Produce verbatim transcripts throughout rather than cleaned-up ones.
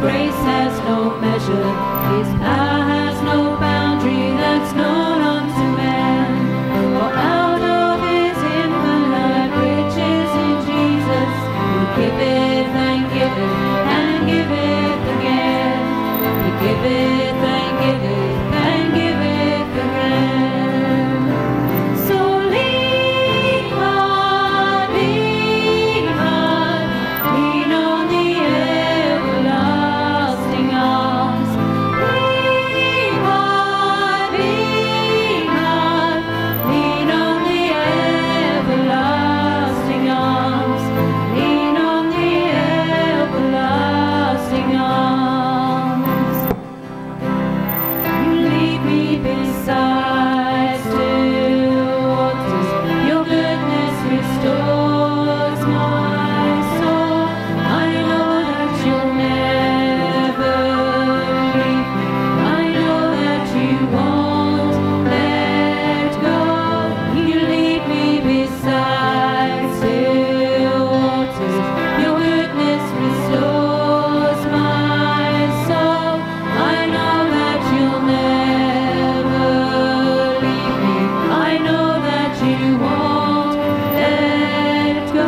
grace has no measure, his power has no boundary that's known unto man. For out of his infinite riches in Jesus, he giveth and giveth and giveth again. He giveth and giveth and giveth again. So lean hard, lean hard, lean on the everlasting arms. Lean hard, lean hard, lean on the everlasting arms. Lean on the everlasting arms. You lead me beside still waters. Your goodness restores my soul. I know that you'll never leave me. I know that you won't let go. You lead me beside still waters. Your goodness restores my soul. I know that you'll never leave me. I know that you won't let go.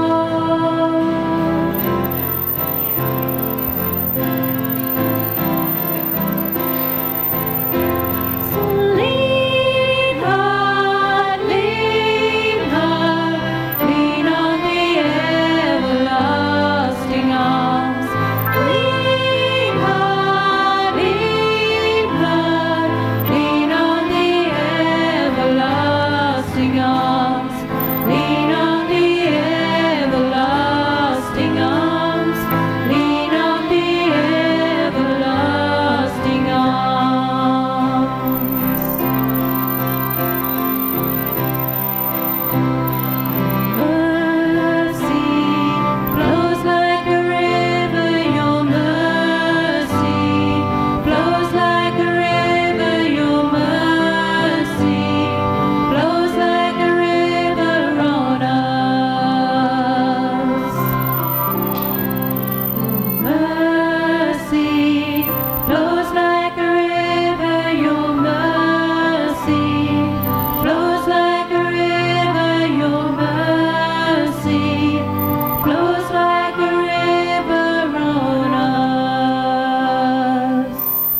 So lean hard, lean hard, lean on the everlasting arms. Lean hard, lean hard, lean on the everlasting arms. Lean on the everlasting arms. Lean on the everlasting arms. Mercy flows like a river, your mercy flows like a river, your mercy flows like a river on us. Mercy flows like a river, your mercy flows like a river, your mercy flows like a river on us.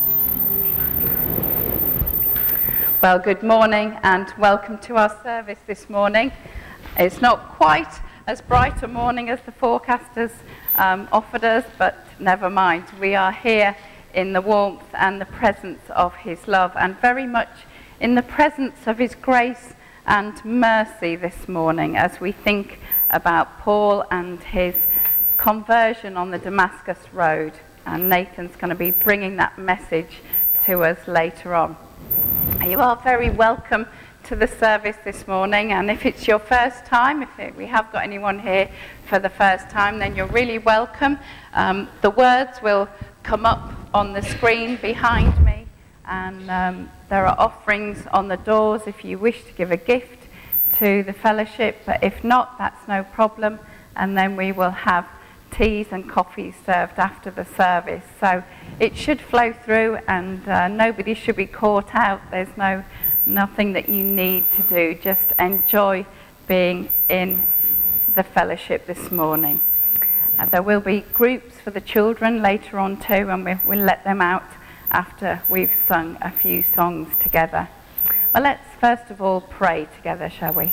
Well, good morning and welcome to our service this morning. It's not quite as bright a morning as the forecasters um, offered us, but never mind. We are here in the warmth and the presence of his love, and very much in the presence of his grace and mercy this morning as we think about Paul and his conversion on the Damascus Road. And Nathan's going to be bringing that message to us later on. You are very welcome to the service this morning, and if it's your first time, if it, we have got anyone here for the first time, then you're really welcome. Um, the words will come up on the screen behind me, and um, there are offerings on the doors if you wish to give a gift to the fellowship, but if not, that's no problem, and then we will have teas and coffees served after the service. So it should flow through, and uh, nobody should be caught out. There's no nothing that you need to do. Just enjoy being in the fellowship this morning. Uh, there will be groups for the children later on too, and we, we'll let them out after we've sung a few songs together. Well, let's first of all pray together, shall we?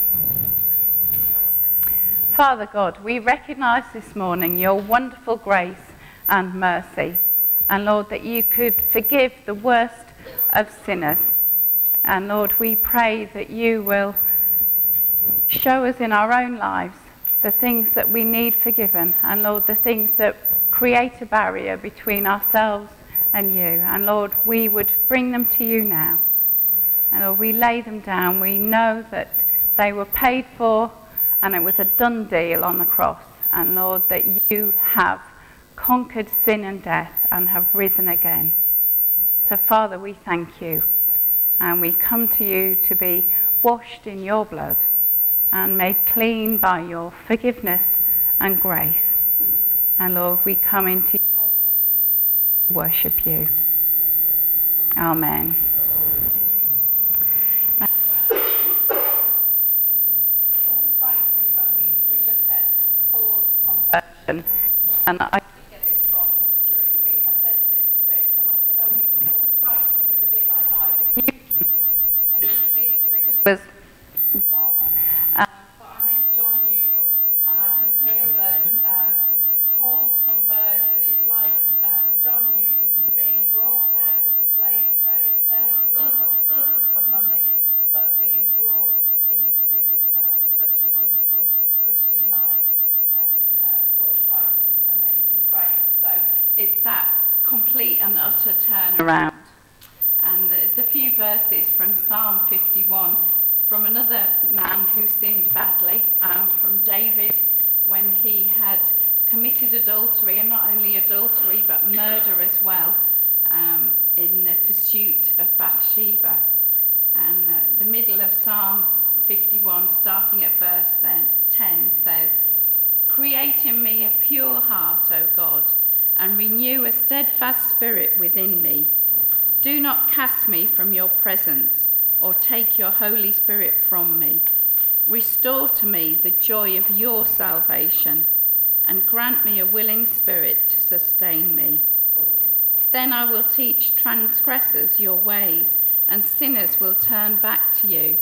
Father God, we recognise this morning your wonderful grace and mercy, and Lord, that you could forgive the worst of sinners. And Lord, we pray that you will show us in our own lives the things that we need forgiven, and Lord, the things that create a barrier between ourselves and you. And Lord, we would bring them to you now. And Lord, we lay them down. We know that they were paid for, and it was a done deal on the cross. And Lord, that you have conquered sin and death and have risen again. So Father, we thank you, and we come to you to be washed in your blood and made clean by your forgiveness and grace. And Lord, we come into your presence worship you. Amen. Now, uh, it always strikes me when we, we look at Paul's conversion, and I did get this wrong during the week. I said this to Rich, and I said, oh, it always strikes me as a bit like Isaac Newton. And you see, Rich was what? Um, but I meant John Newton, and I just feel that um, Paul's conversion is like um, John Newton's being brought out of the slave trade, selling people for money, but being brought into um, such a wonderful Christian life, and uh, Paul's writing Amazing Grace. So it's that complete and utter turnaround. And there's a few verses from Psalm fifty-one, from another man who sinned badly, um, from David, when he had committed adultery, and not only adultery but murder as well, um, in the pursuit of Bathsheba. And uh, the middle of Psalm fifty-one, starting at verse ten, says, "Create in me a pure heart, O God, and renew a steadfast spirit within me. Do not cast me from your presence, or take your Holy Spirit from me. Restore to me the joy of your salvation, and grant me a willing spirit to sustain me. Then I will teach transgressors your ways, and sinners will turn back to you.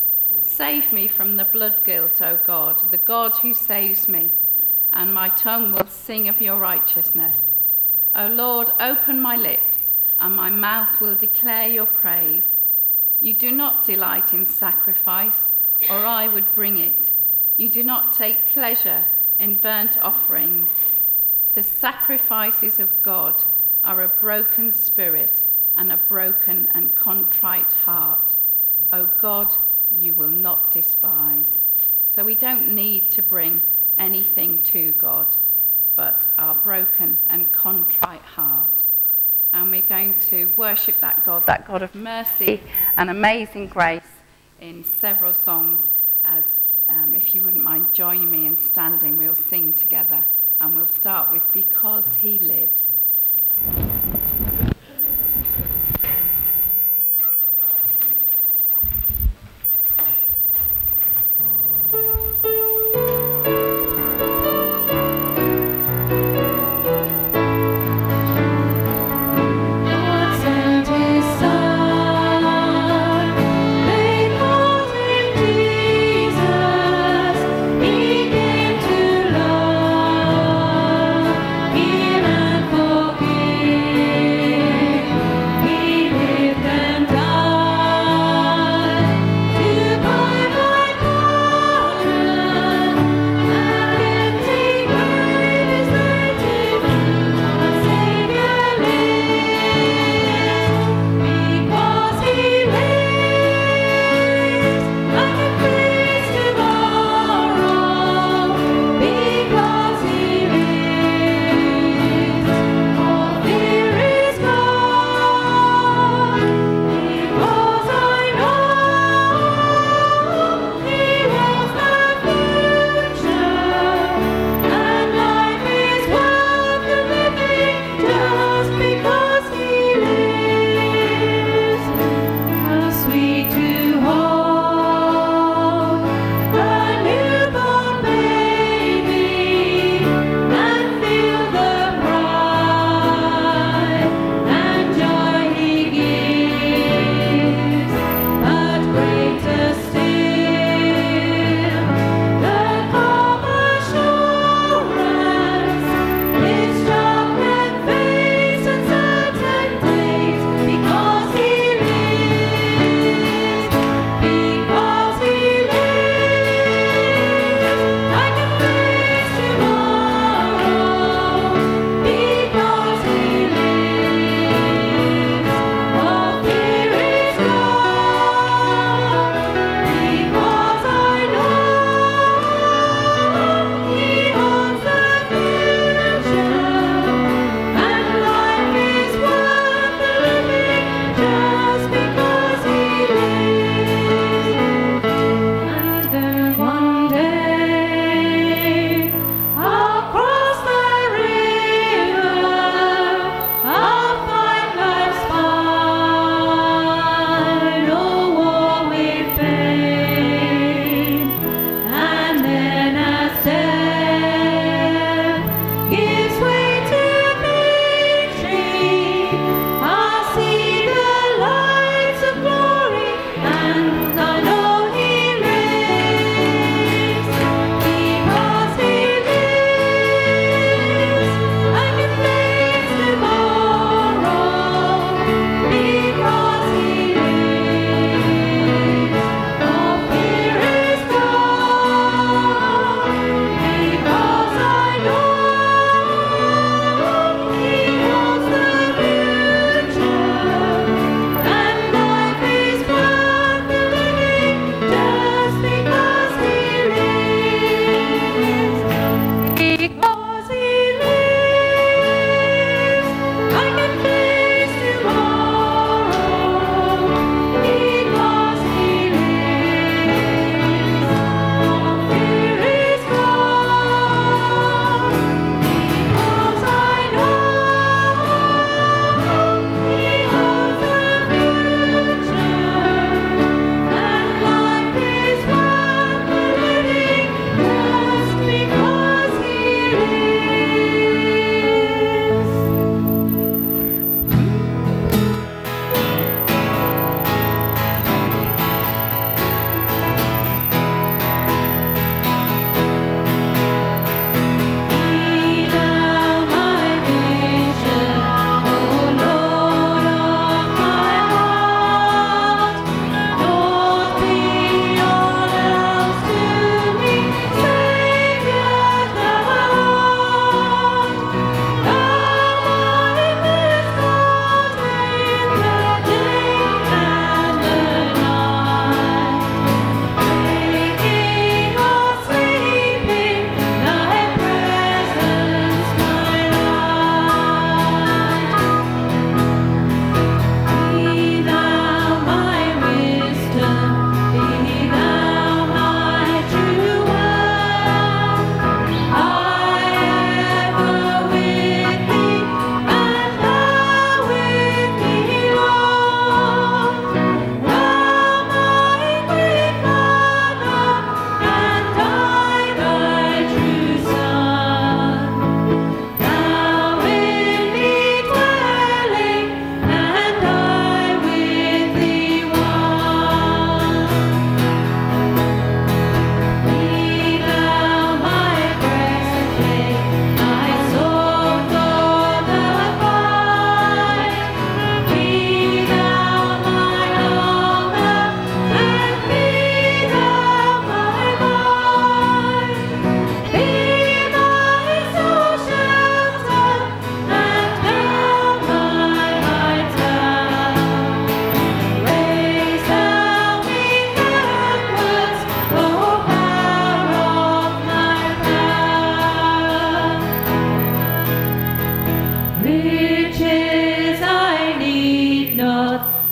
Save me from the blood guilt, O God, the God who saves me, and my tongue will sing of your righteousness. O Lord, open my lips, and my mouth will declare your praise. You do not delight in sacrifice, or I would bring it. You do not take pleasure in burnt offerings. The sacrifices of God are a broken spirit and a broken and contrite heart. O God, you will not despise." So we don't need to bring anything to God, but our broken and contrite heart. And we're going to worship that God, that God of mercy and amazing grace, in several songs. As um, if you wouldn't mind joining me in standing, we'll sing together. And we'll start with "Because He Lives." For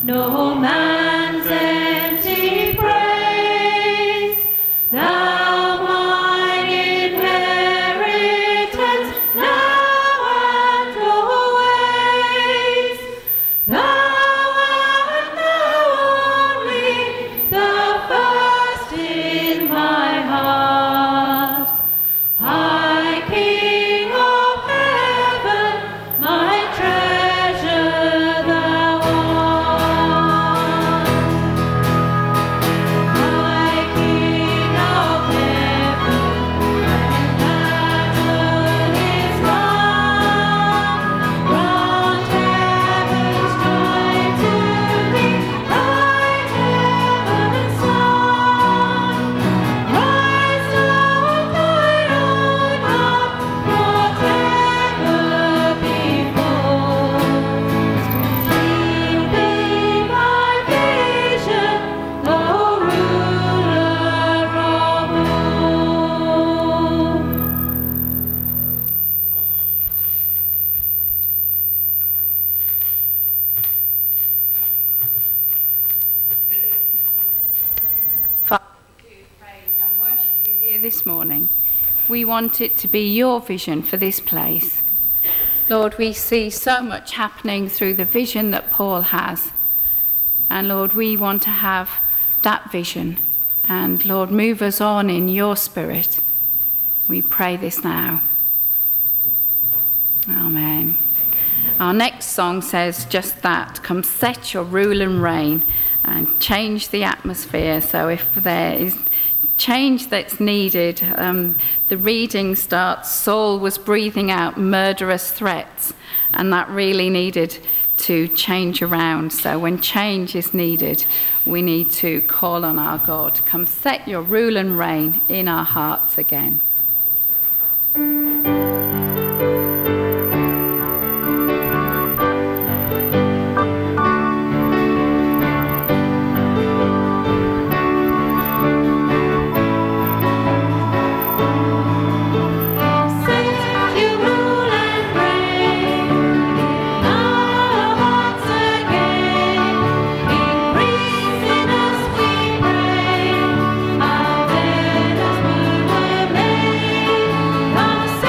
no man's empty praise. Thou mine inheritance, now and always. Thou art now only the first in my heart. High King of heaven, my treasure thou art. High King of heaven, when battle is won, grant heaven's joy to me, bright heaven's sun. Rise up thine own heart, whatever befalls. Sleep be my vision, O ruler of all. Father, we do praise and worship you here this morning. We want it to be your vision for this place. Lord, we see so much happening through the vision that Paul has. And Lord, we want to have that vision. And Lord, move us on in your spirit. We pray this now. Amen. Our next song says just that. Come set your rule and reign and change the atmosphere. So if there is change that's needed, um, the reading starts, Saul was breathing out murderous threats, and that really needed to change around. So when change is needed, we need to call on our God. Come set your rule and reign in our hearts again. Set you rule and reign in our hearts again. Increase in us, we pray. Our banners we will make. Come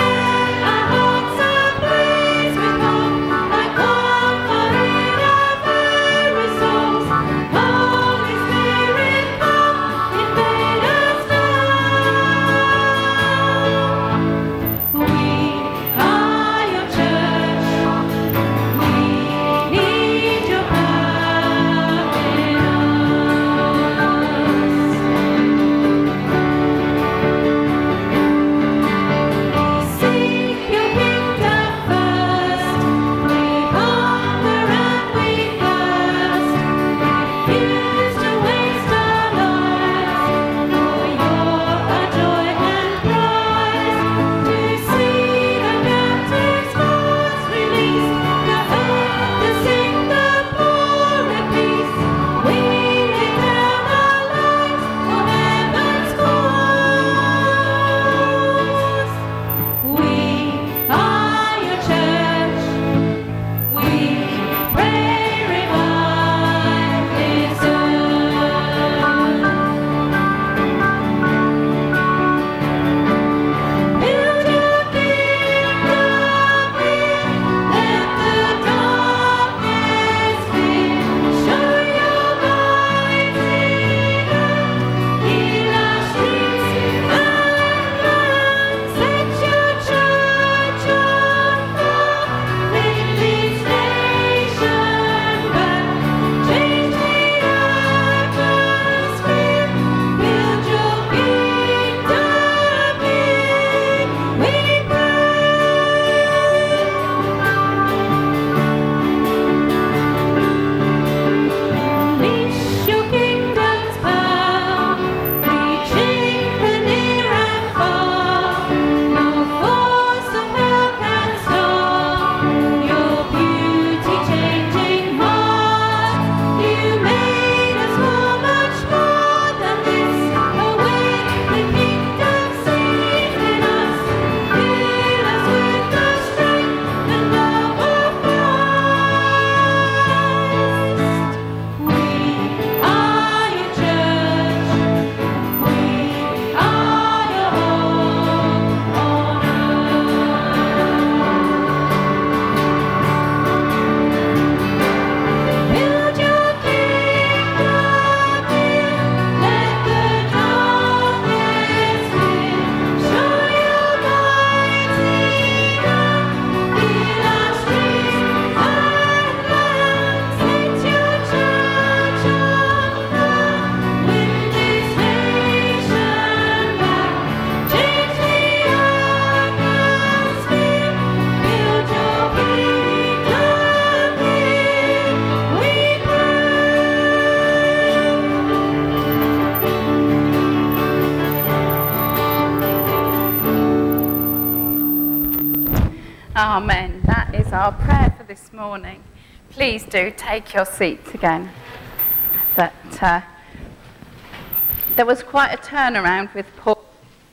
this morning, please do take your seats again. But uh, there was quite a turnaround with Paul.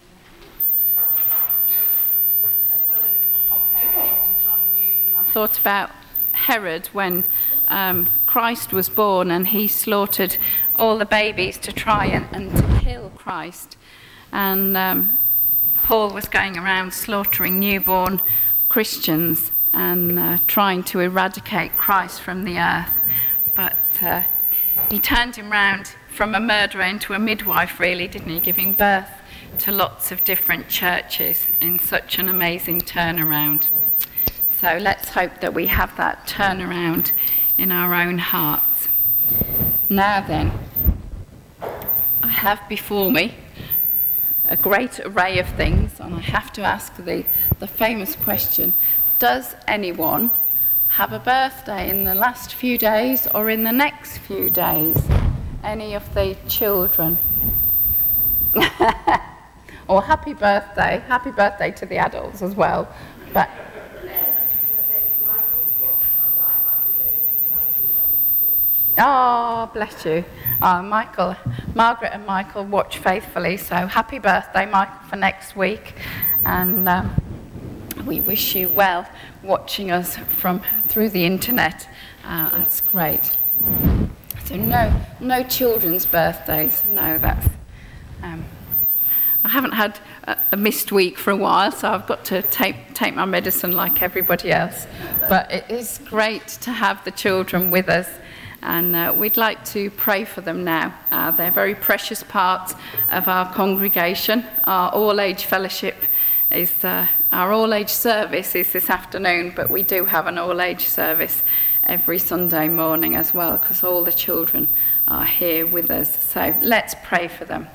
As well as comparing him to John Newton, I thought about Herod when um, Christ was born and he slaughtered all the babies to try and, and to kill Christ. And um, Paul was going around slaughtering newborn Christians and uh, trying to eradicate Christ from the earth. But uh, he turned him round from a murderer into a midwife, really, didn't he? Giving birth to lots of different churches in such an amazing turnaround. So let's hope that we have that turnaround in our own hearts. Now then, I have before me a great array of things, and I have to ask the, the famous question, does anyone have a birthday in the last few days or in the next few days? Any of the children? Or happy birthday, happy birthday to the adults as well. But oh, bless you. Oh, Michael, Margaret and Michael watch faithfully, so happy birthday, Michael, for next week. And um, we wish you well watching us from through the internet. Uh, that's great. So no, no children's birthdays. No, that's... Um, I haven't had a, a missed week for a while, so I've got to take, take my medicine like everybody else. But it is great to have the children with us. And uh, we'd like to pray for them now. Uh, they're very precious parts of our congregation. Our all-age fellowship is, uh, our all-age service is this afternoon, but we do have an all-age service every Sunday morning as well, because all the children are here with us. So let's pray for them.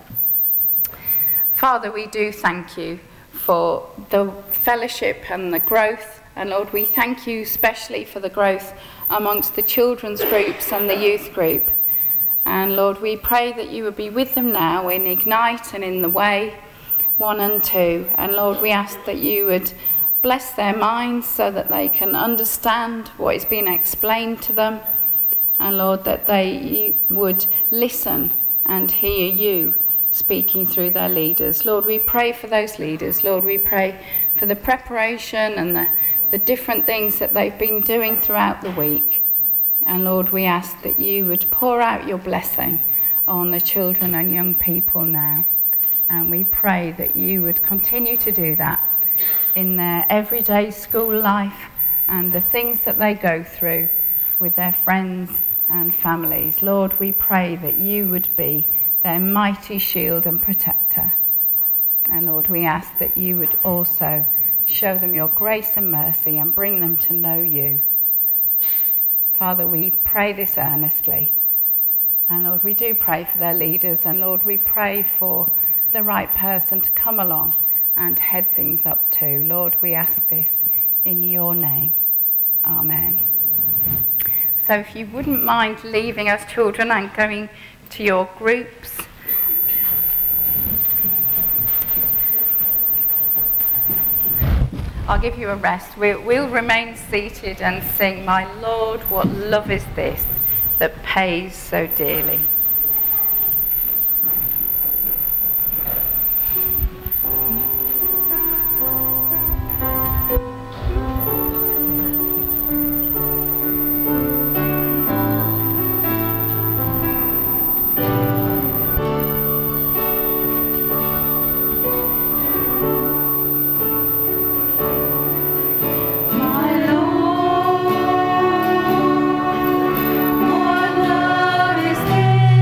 Father, we do thank you for the fellowship and the growth. And Lord, we thank you especially for the growth amongst the children's groups and the youth group. And Lord, we pray that you would be with them now in Ignite and in the Way one and two. And Lord, we ask that you would bless their minds so that they can understand what is being explained to them. And Lord, that they would listen and hear you speaking through their leaders. Lord, we pray for those leaders. Lord, we pray for the preparation and the the different things that they've been doing throughout the week. And Lord, we ask that you would pour out your blessing on the children and young people now. And we pray that you would continue to do that in their everyday school life and the things that they go through with their friends and families. Lord, we pray that you would be their mighty shield and protector. And Lord, we ask that you would also show them your grace and mercy and bring them to know you. Father, we pray this earnestly. And Lord, we do pray for their leaders. And Lord, we pray for the right person to come along and head things up to. Lord, we ask this in your name. Amen. So if you wouldn't mind leaving us children and going to your groups. I'll give you a rest. We'll, we'll remain seated and sing, My Lord, what love is this that pays so dearly. Love is there.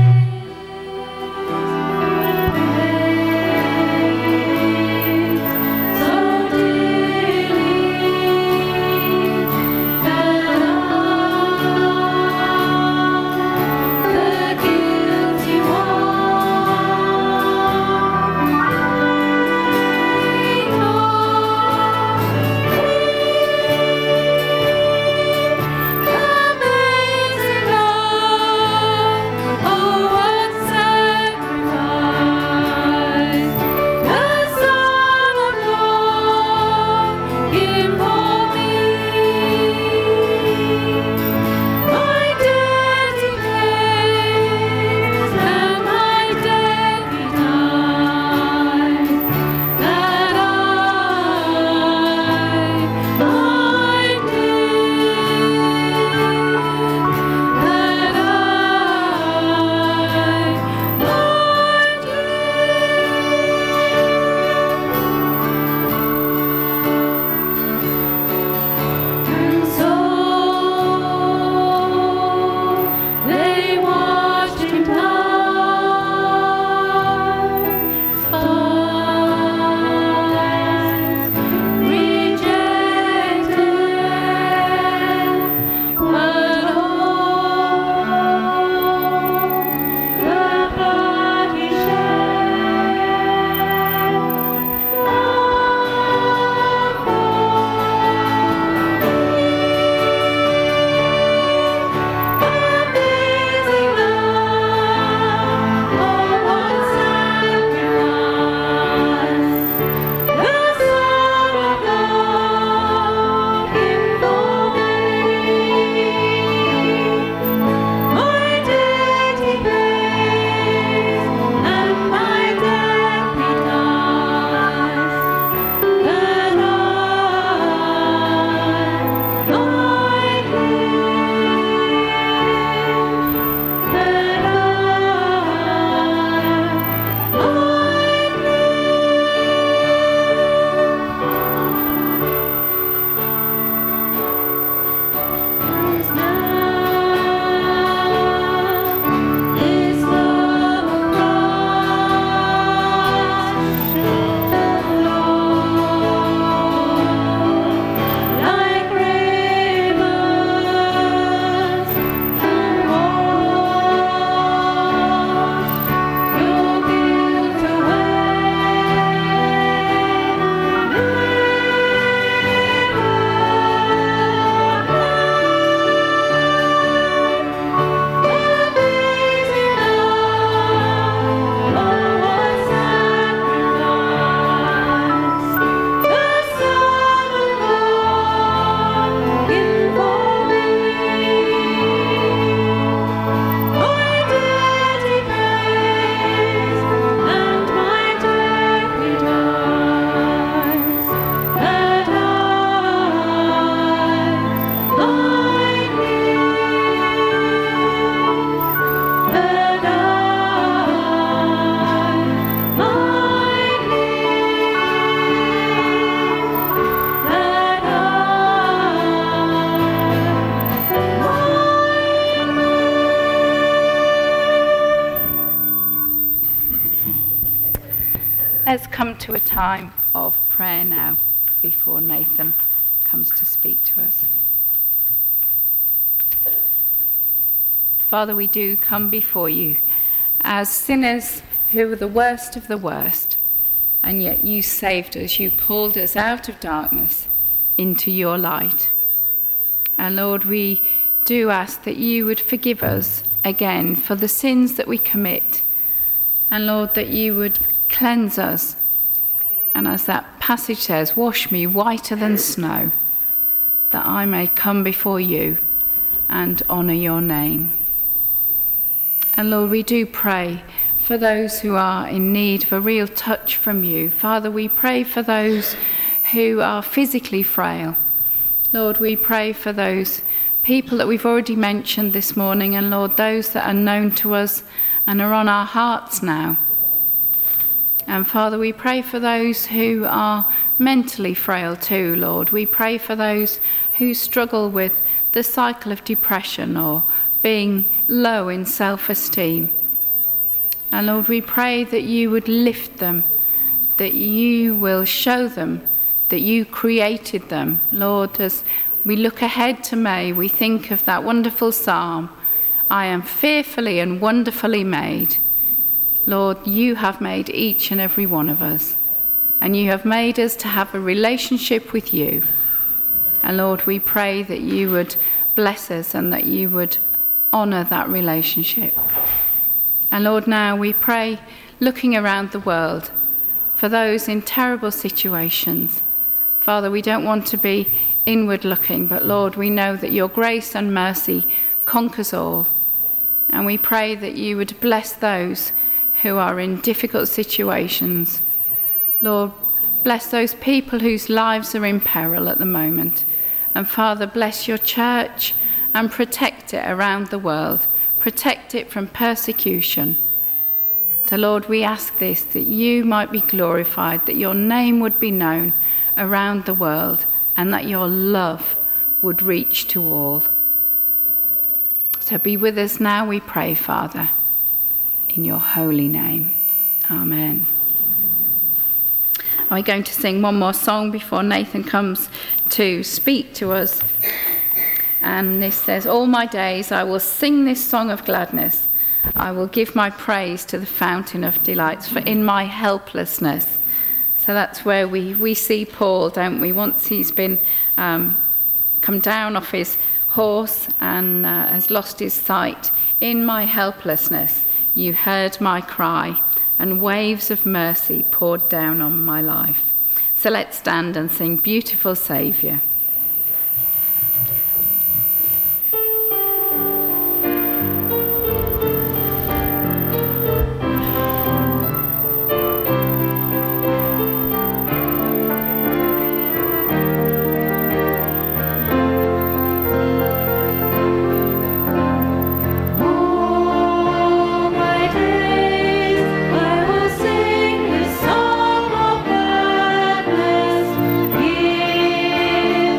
come to a time of prayer now before Nathan comes to speak to us. Father, we do come before you as sinners who are the worst of the worst, and yet you saved us. You called us out of darkness into your light. And Lord, we do ask that you would forgive us again for the sins that we commit. And Lord, that you would cleanse us. And as that passage says, wash me whiter than snow, that I may come before you and honour your name. And Lord, we do pray for those who are in need of a real touch from you. Father, we pray for those who are physically frail. Lord, we pray for those people that we've already mentioned this morning, and Lord, those that are known to us and are on our hearts now. And Father, we pray for those who are mentally frail too, Lord. We pray for those who struggle with the cycle of depression or being low in self-esteem. And Lord, we pray that you would lift them, that you will show them that you created them. Lord, as we look ahead to May, we think of that wonderful psalm, I am fearfully and wonderfully made. Lord, you have made each and every one of us, and you have made us to have a relationship with you. And Lord, we pray that you would bless us and that you would honour that relationship. And Lord, now we pray, looking around the world, for those in terrible situations. Father, we don't want to be inward looking, but Lord, we know that your grace and mercy conquers all. And we pray that you would bless those who are in difficult situations. Lord, bless those people whose lives are in peril at the moment. And Father, bless your church and protect it around the world. Protect it from persecution. So Lord, we ask this, that you might be glorified, that your name would be known around the world, and that your love would reach to all. So be with us now, we pray, Father, in your holy name. Amen. I'm going to sing one more song before Nathan comes to speak to us. And this says, all my days I will sing this song of gladness. I will give my praise to the fountain of delights, for in my helplessness. So that's where we, we see Paul, don't we? Once he's been um, come down off his horse and uh, has lost his sight. In my helplessness, you heard my cry, and waves of mercy poured down on my life. So let's stand and sing Beautiful Saviour. Sing this song of gladness.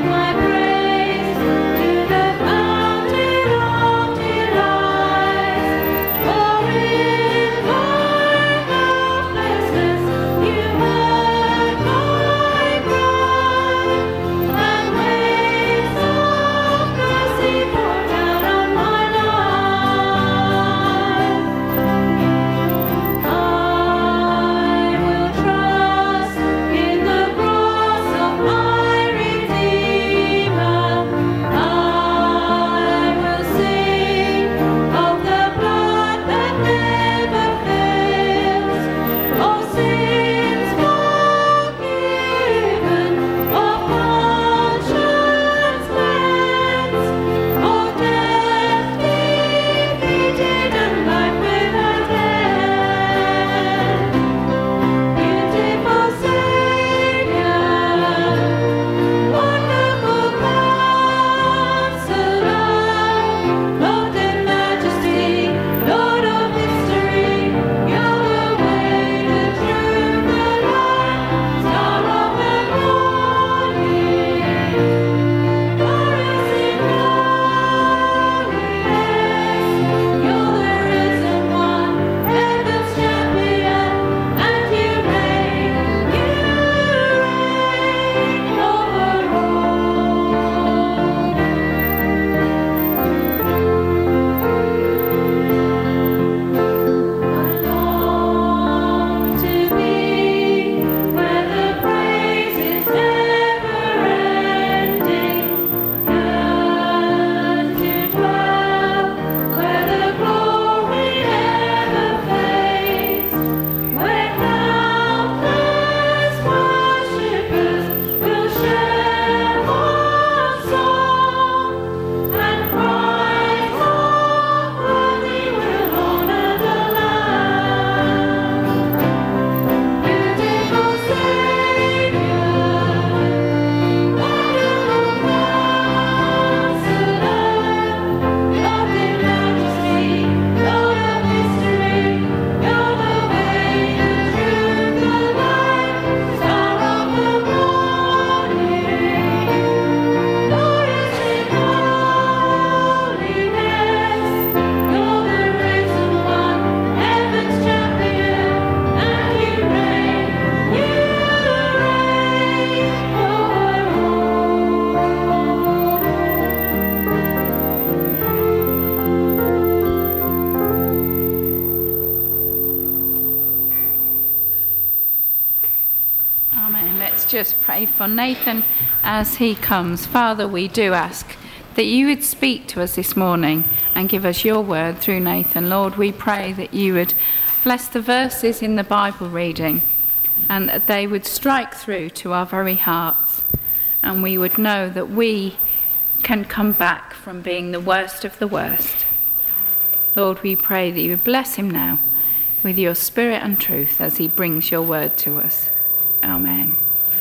just pray for Nathan as he comes. Father, we do ask that you would speak to us this morning and give us your word through Nathan. Lord, we pray that you would bless the verses in the Bible reading and that they would strike through to our very hearts, and we would know that we can come back from being the worst of the worst. Lord, we pray that you would bless him now with your spirit and truth as he brings your word to us. Amen.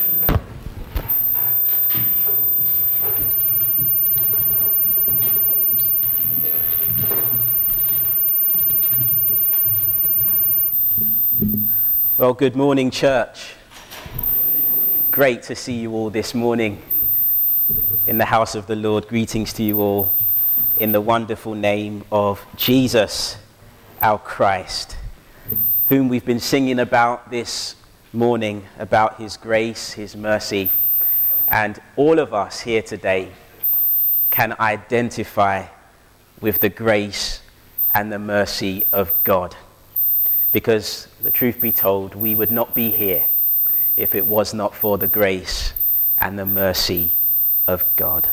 Well, good morning, church. Great to see you all this morning in the house of the Lord. Greetings to you all in the wonderful name of Jesus, our Christ, whom we've been singing about this morning, about his grace, his mercy. And all of us here today can identify with the grace and the mercy of God. Because the truth be told, we would not be here if it was not for the grace and the mercy of God.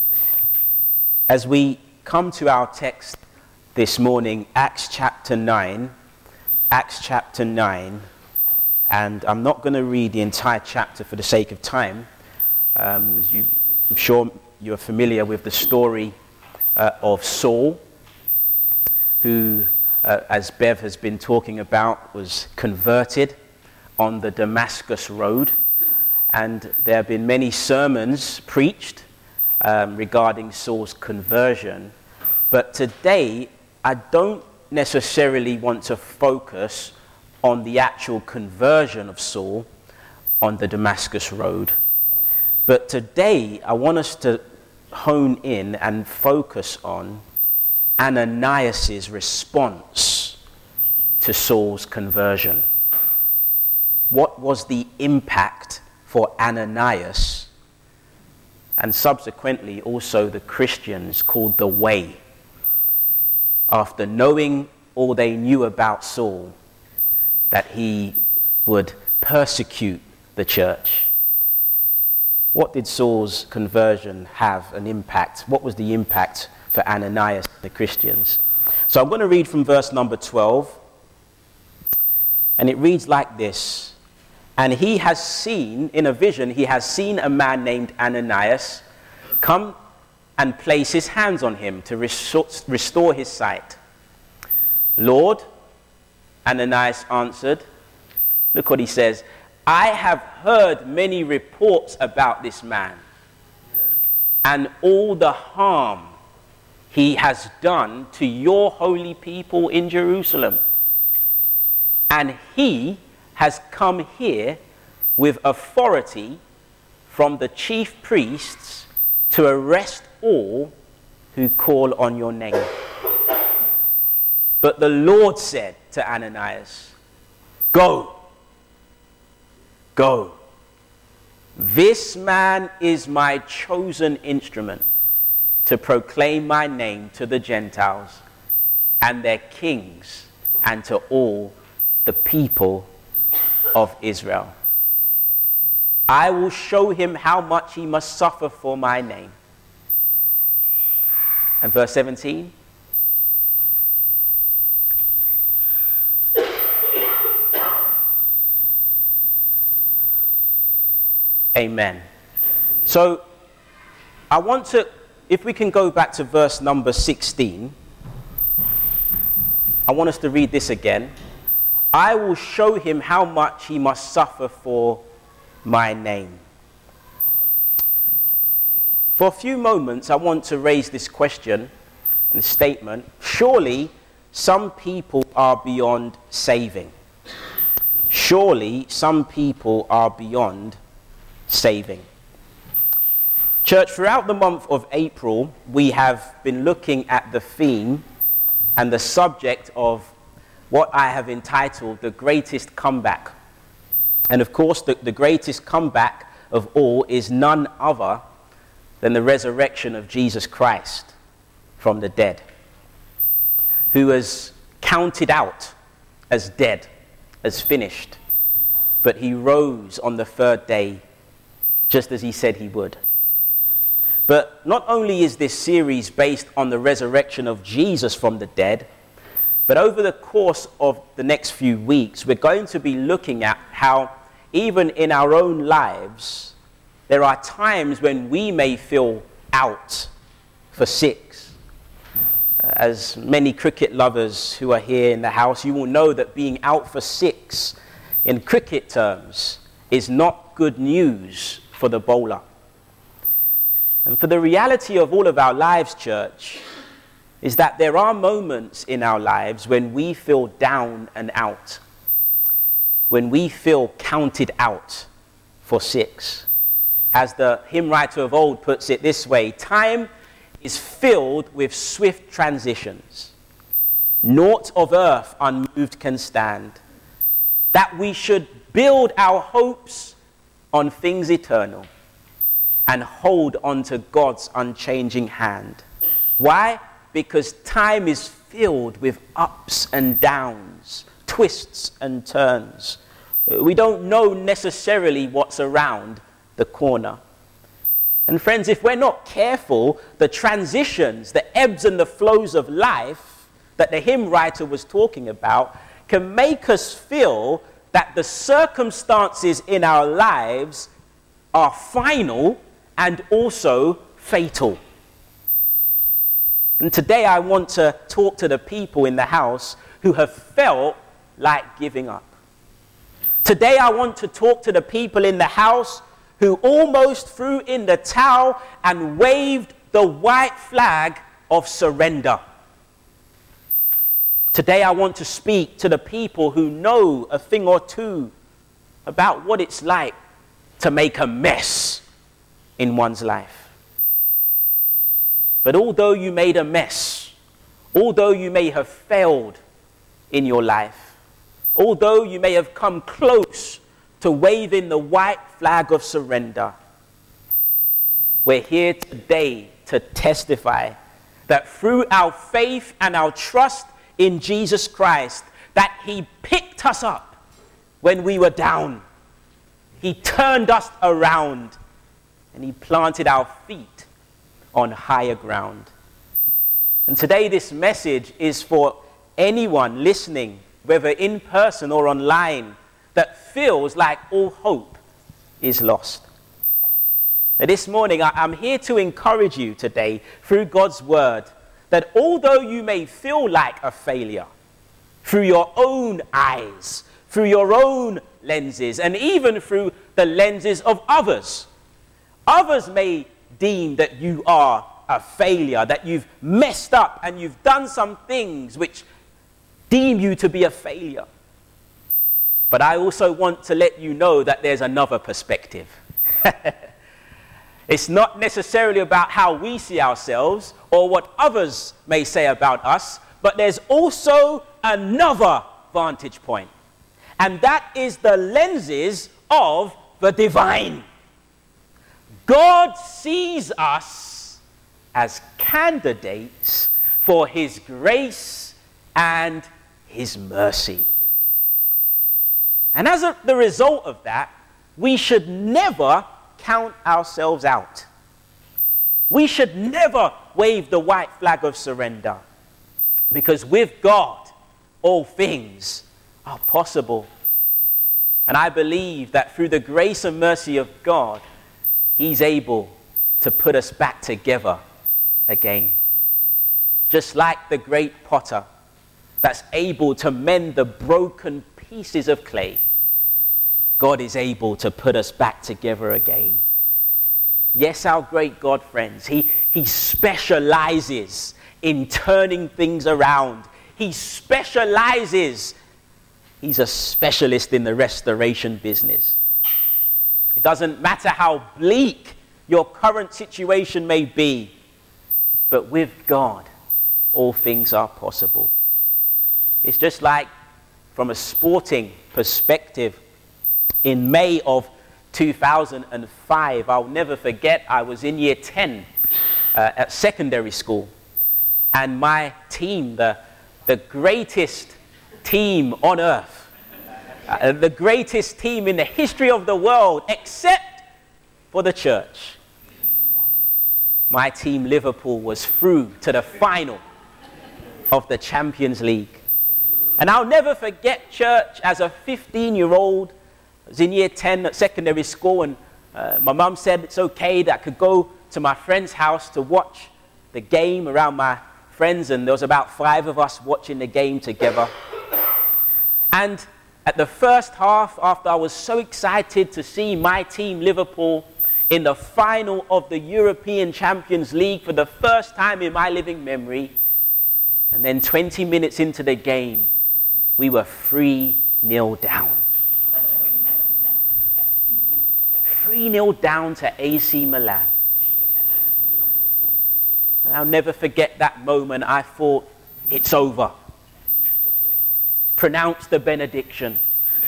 As we come to our text this morning, Acts chapter nine, Acts chapter nine, and I'm not going to read the entire chapter for the sake of time. Um, as you, I'm sure you're familiar with the story uh, of Saul, who Uh, as Bev has been talking about, was converted on the Damascus Road. And there have been many sermons preached um, regarding Saul's conversion. But today, I don't necessarily want to focus on the actual conversion of Saul on the Damascus Road. But today, I want us to hone in and focus on Ananias' response to Saul's conversion. What was the impact for Ananias and subsequently also the Christians called the Way, after knowing all they knew about Saul, that he would persecute the church? What did Saul's conversion have an impact? What was the impact for Ananias and the Christians? So I'm going to read from verse number twelve, and it reads like this. And he has seen, in a vision, he has seen a man named Ananias come and place his hands on him to restore, restore his sight. Lord, Ananias answered, look what he says, I have heard many reports about this man and all the harm he has done to your holy people in Jerusalem. And he has come here with authority from the chief priests to arrest all who call on your name. But the Lord said to Ananias, Go, go. This man is my chosen instrument to proclaim my name to the Gentiles and their kings and to all the people of Israel. I will show him how much he must suffer for my name. And verse seventeen. Amen. So I want to, if we can go back to verse number sixteen, I want us to read this again. I will show him how much he must suffer for my name. For a few moments, I want to raise this question and statement. Surely some people are beyond saving. Surely some people are beyond saving. Church, throughout the month of April, we have been looking at the theme and the subject of what I have entitled the greatest comeback. And of course, the, the greatest comeback of all is none other than the resurrection of Jesus Christ from the dead, who was counted out as dead, as finished. But he rose on the third day just as he said he would. But not only is this series based on the resurrection of Jesus from the dead, but over the course of the next few weeks, we're going to be looking at how even in our own lives, there are times when we may feel out for six. As many cricket lovers who are here in the house, you will know that being out for six in cricket terms is not good news for the bowler. And for the reality of all of our lives, church, is that there are moments in our lives when we feel down and out, when we feel counted out for six. As the hymn writer of old puts it this way, time is filled with swift transitions. Naught of earth unmoved can stand. That we should build our hopes on things eternal and hold on to God's unchanging hand. Why? Because time is filled with ups and downs, twists and turns. We don't know necessarily what's around the corner. And friends, if we're not careful, the transitions, the ebbs and the flows of life that the hymn writer was talking about can make us feel that the circumstances in our lives are final and also fatal. And today I want to talk to the people in the house who have felt like giving up. Today I want to talk to the people in the house who almost threw in the towel and waved the white flag of surrender. Today I want to speak to the people who know a thing or two about what it's like to make a mess in one's life. But although you made a mess, although you may have failed in your life, although you may have come close to waving the white flag of surrender, we're here today to testify that through our faith and our trust in Jesus Christ, that he picked us up when we were down. He turned us around and he planted our feet on higher ground. And today this message is for anyone listening, whether in person or online, that feels like all hope is lost. Now, this morning, I, I'm here to encourage you today through God's word that although you may feel like a failure through your own eyes, through your own lenses, and even through the lenses of others, others may deem that you are a failure, that you've messed up and you've done some things which deem you to be a failure. But I also want to let you know that there's another perspective. It's not necessarily about how we see ourselves or what others may say about us, but there's also another vantage point. And that is the lenses of the divine. God sees us as candidates for his grace and his mercy. And as a, the result of that, we should never count ourselves out. We should never wave the white flag of surrender, because with God, all things are possible. And I believe that through the grace and mercy of God, he's able to put us back together again. Just like the great potter that's able to mend the broken pieces of clay, God is able to put us back together again. Yes, our great God, friends, he, he specializes in turning things around. He specializes. He's a specialist in the restoration business. It doesn't matter how bleak your current situation may be, but with God, all things are possible. It's just like, from a sporting perspective, in May of two thousand five, I'll never forget, I was in year ten uh, at secondary school, and my team, the, the greatest team on earth, uh, the greatest team in the history of the world, except for the church. My team, Liverpool, was through to the final of the Champions League. And I'll never forget, church, as a fifteen-year-old, I was in year ten at secondary school, and uh, my mum said it's okay that I could go to my friend's house to watch the game around my friends, and there was about five of us watching the game together. And at the first half, after I was so excited to see my team, Liverpool, in the final of the European Champions League for the first time in my living memory, and then twenty minutes into the game, we were three nil down. three nil down to A C Milan. And I'll never forget that moment. I thought, it's over. Pronounce the benediction.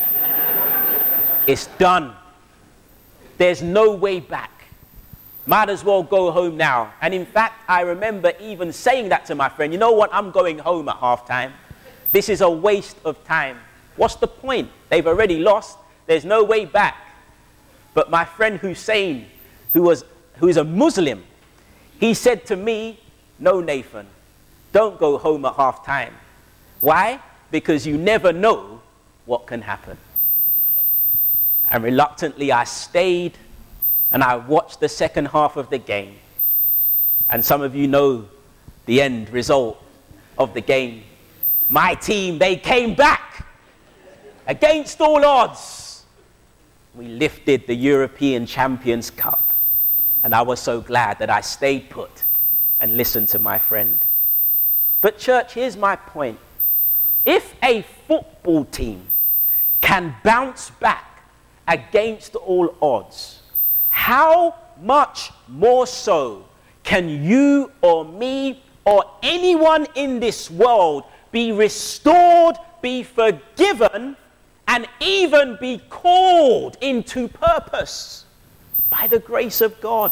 It's done. There's no way back. Might as well go home now. And in fact, I remember even saying that to my friend. You know what? I'm going home at halftime. This is a waste of time. What's the point? They've already lost. There's no way back. But my friend Hussein, who was who is a Muslim, he said to me, no, Nathan, don't go home at halftime. Why? Because you never know what can happen. And reluctantly, I stayed and I watched the second half of the game. And some of you know the end result of the game. My team, they came back against all odds. We lifted the European Champions Cup. And I was so glad that I stayed put and listened to my friend. But church, here's my point. If a football team can bounce back against all odds, how much more so can you or me or anyone in this world be restored, be forgiven, and even be called into purpose by the grace of God?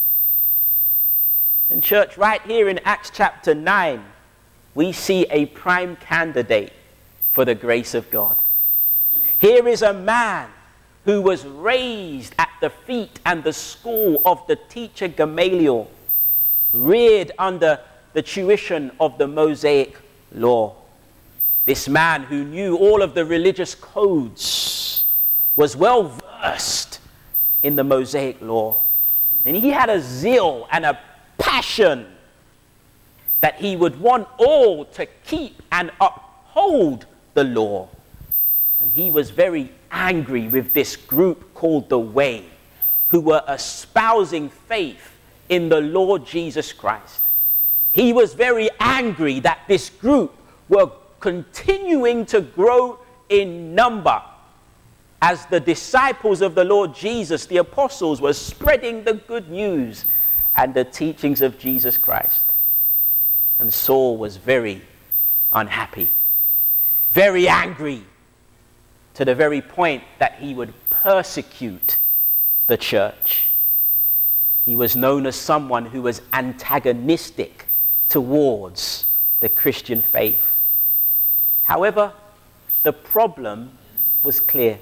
And church, right here in Acts chapter nine, we see a prime candidate for the grace of God. Here is a man who was raised at the feet and the school of the teacher Gamaliel, reared under the tuition of the Mosaic law. This man who knew all of the religious codes was well versed in the Mosaic law. And he had a zeal and a passion that he would want all to keep and uphold the law. And he was very angry with this group called the Way, who were espousing faith in the Lord Jesus Christ. He was very angry that this group were continuing to grow in number as the disciples of the Lord Jesus, the apostles, were spreading the good news and the teachings of Jesus Christ. And Saul was very unhappy, very angry, to the very point that he would persecute the church. He was known as someone who was antagonistic towards the Christian faith. However, the problem was clear.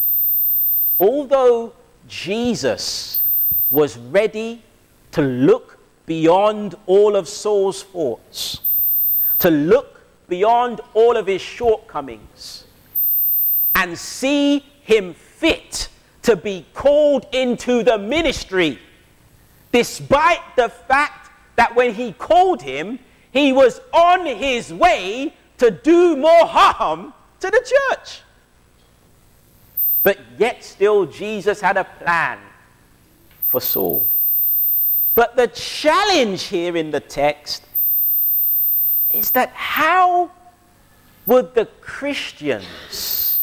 Although Jesus was ready to look beyond all of Saul's faults, to look beyond all of his shortcomings, and see him fit to be called into the ministry, despite the fact that when he called him, he was on his way to do more harm to the church. But yet still Jesus had a plan for Saul. But the challenge here in the text is that how would the Christians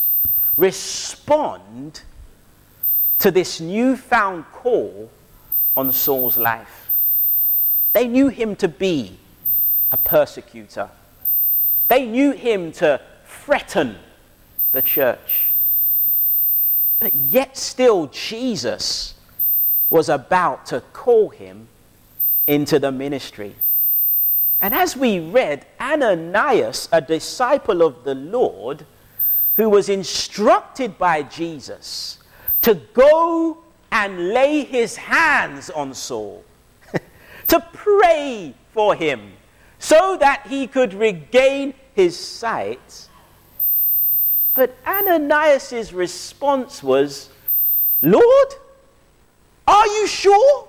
respond to this newfound call on Saul's life? They knew him to be a persecutor. They knew him to threaten the church. But yet still Jesus was about to call him into the ministry. And as we read, Ananias, a disciple of the Lord, who was instructed by Jesus to go and lay his hands on Saul, to pray for him so that he could regain his sight. But Ananias' response was, Lord, are you sure?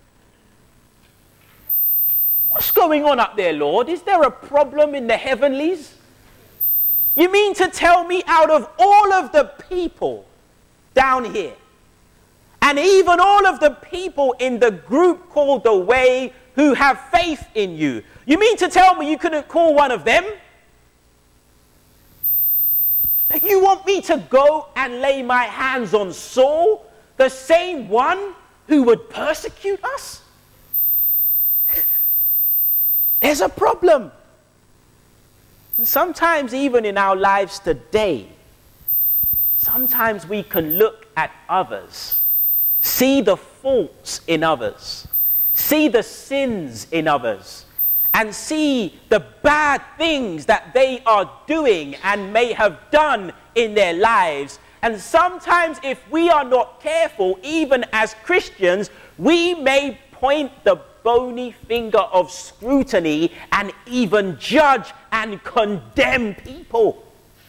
What's going on up there, Lord? Is there a problem in the heavenlies? You mean to tell me out of all of the people down here, and even all of the people in the group called the Way who have faith in you, you mean to tell me you couldn't call one of them? You want me to go and lay my hands on Saul, the same one who would persecute us? There's a problem. And sometimes even in our lives today, sometimes we can look at others, see the faults in others, see the sins in others, and see the bad things that they are doing and may have done in their lives. And sometimes if we are not careful, even as Christians, we may point the bony finger of scrutiny and even judge and condemn people.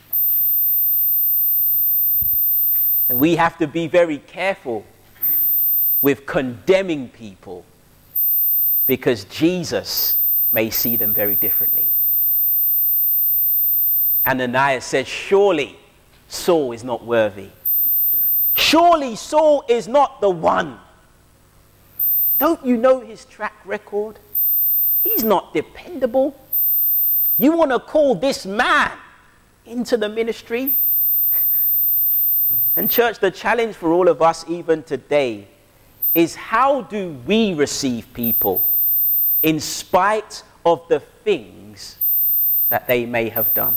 And we have to be very careful with condemning people, because Jesus may see them very differently. Ananias says, surely Saul is not worthy. Surely Saul is not the one. Don't you know his track record? He's not dependable. You want to call this man into the ministry? And church, the challenge for all of us even today is, how do we receive people in spite of the things that they may have done?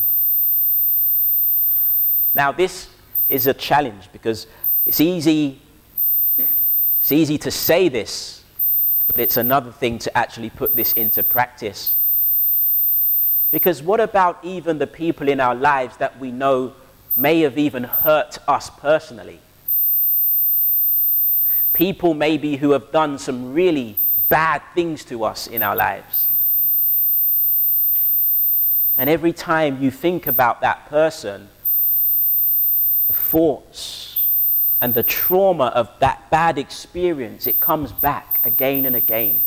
Now, this is a challenge because it's easy, it's easy to say this, but it's another thing to actually put this into practice. Because what about even the people in our lives that we know may have even hurt us personally? People maybe who have done some really bad things to us in our lives. And every time you think about that person, the thoughts and the trauma of that bad experience, it comes back again and again.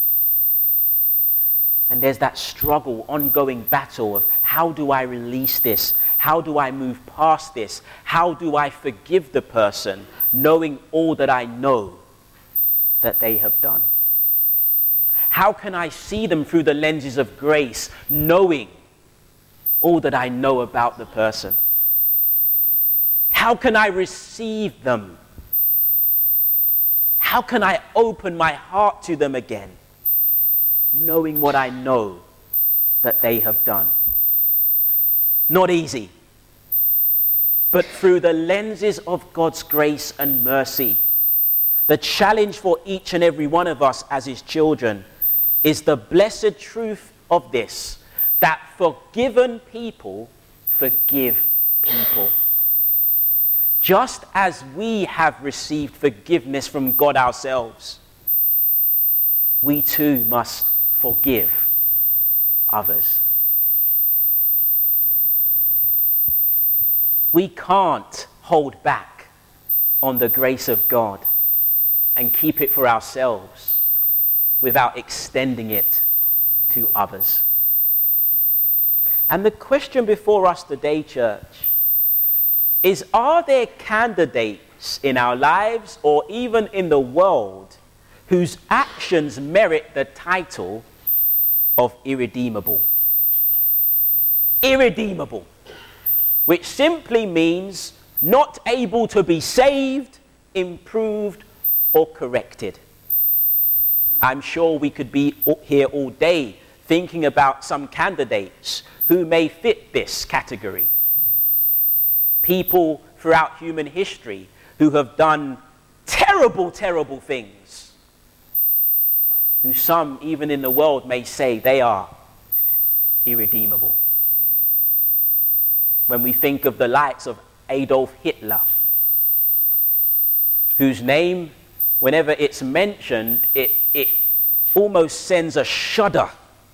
And there's that struggle, ongoing battle of, how do I release this? How do I move past this? How do I forgive the person, knowing all that I know that they have done? How can I see them through the lenses of grace, knowing all that I know about the person? How can I receive them? How can I open my heart to them again, knowing what I know that they have done? Not easy. But through the lenses of God's grace and mercy, the challenge for each and every one of us as his children is the blessed truth of this, that forgiven people forgive people. Just as we have received forgiveness from God ourselves, we too must forgive others. We can't hold back on the grace of God and keep it for ourselves without extending it to others. And the question before us today, church, is, are there candidates in our lives or even in the world whose actions merit the title of irredeemable? Irredeemable, which simply means not able to be saved, improved, or corrected. I'm sure we could be here all day thinking about some candidates who may fit this category. People throughout human history who have done terrible, terrible things, who some even in the world may say they are irredeemable. When we think of the likes of Adolf Hitler, whose name whenever it's mentioned, it, it almost sends a shudder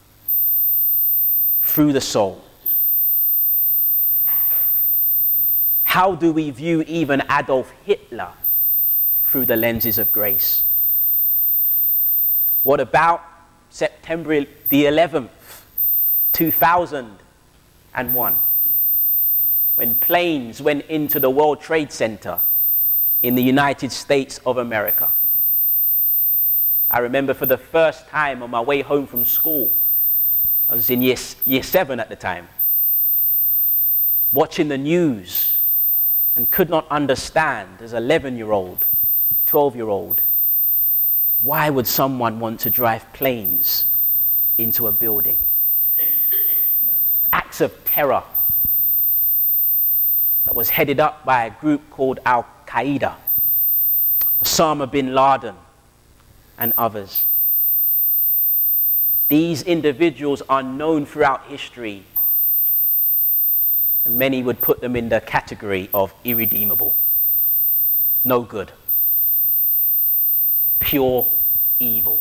through the soul. How do we view even Adolf Hitler through the lenses of grace? What about September the eleventh, two thousand one, when planes went into the World Trade Center in the United States of America? I remember for the first time on my way home from school, I was in year, year seven at the time, watching the news and could not understand as an eleven-year-old, twelve-year-old, why would someone want to drive planes into a building? Acts of terror that was headed up by a group called Al-Qaeda, Osama bin Laden, and others. These individuals are known throughout history, and many would put them in the category of irredeemable, no good, pure evil.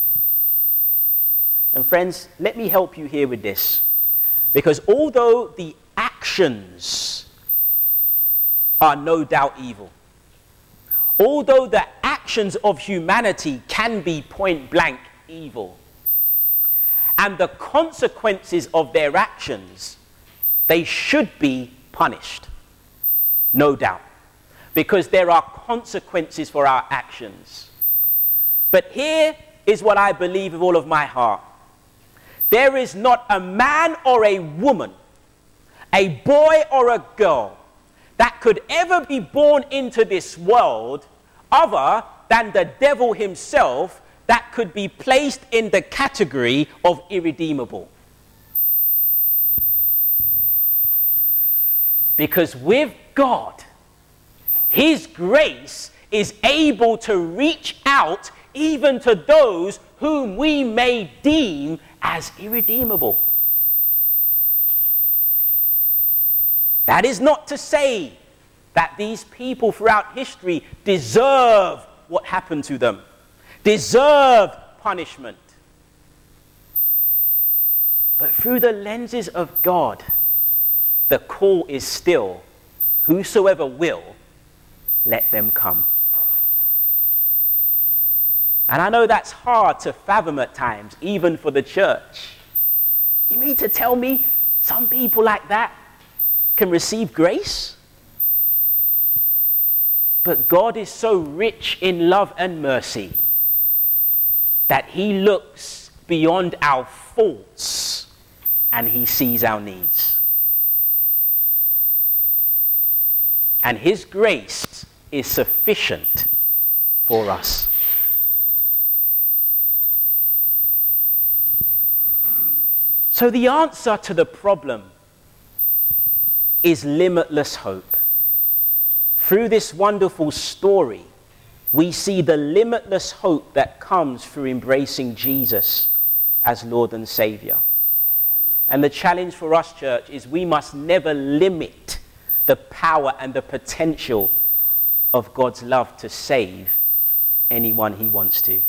And friends, let me help you here with this, because although the actions are no doubt evil, although the actions of humanity can be point blank evil, and the consequences of their actions, they should be punished, no doubt, because there are consequences for our actions. But here is what I believe with all of my heart. There is not a man or a woman, a boy or a girl, that could ever be born into this world other than the devil himself that could be placed in the category of irredeemable. Because with God, His grace is able to reach out even to those whom we may deem as irredeemable. That is not to say that these people throughout history deserve what happened to them, deserve punishment. But through the lenses of God, the call is still, whosoever will, let them come. And I know that's hard to fathom at times, even for the church. You mean to tell me some people like that can receive grace? But God is so rich in love and mercy that He looks beyond our faults and He sees our needs. And His grace is sufficient for us. So the answer to the problem is limitless hope. Through this wonderful story, we see the limitless hope that comes through embracing Jesus as Lord and Savior. And the challenge for us, church, is we must never limit the power and the potential of God's love to save anyone He wants to.